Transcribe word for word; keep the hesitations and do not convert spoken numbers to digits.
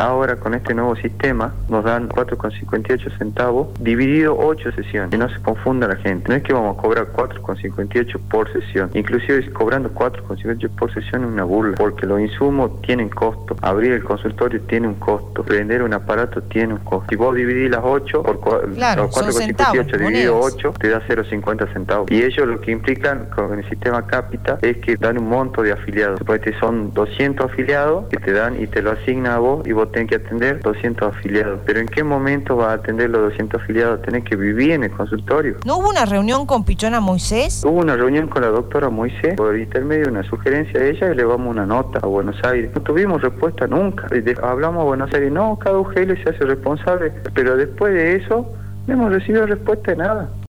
Ahora con este nuevo sistema nos dan cuatro con cincuenta y ocho centavos dividido ocho sesiones. Que no se confunda la gente. No es que vamos a cobrar cuatro con cincuenta y ocho por sesión. Inclusive cobrando cuatro con cincuenta y ocho por sesión es una burla, porque los insumos tienen costo. Abrir el consultorio tiene un costo. Prender un aparato tiene un costo. Si vos dividís las ocho por claro, cuatro con cincuenta y ocho dividido ocho, te da cero coma cincuenta centavos. Y ellos lo que implican con el sistema Capita es que dan un monto de afiliados. Supuestamente son doscientos afiliados que te dan y te lo asigna a vos y vos tenés que atender doscientos afiliados. Pero ¿en qué momento vas a atender los doscientos afiliados? Tenés que vivir en el consultorio. ¿No hubo una reunión con Pichona Moisés? Hubo una reunión con la doctora Moisés, por intermedio de una sugerencia de ella, y le vamos una nota a Buenos Aires. No tuvimos respuesta nunca. De, hablamos a Buenos Aires, no, cada U G L se hace responsable, pero después de eso no hemos recibido respuesta de nada.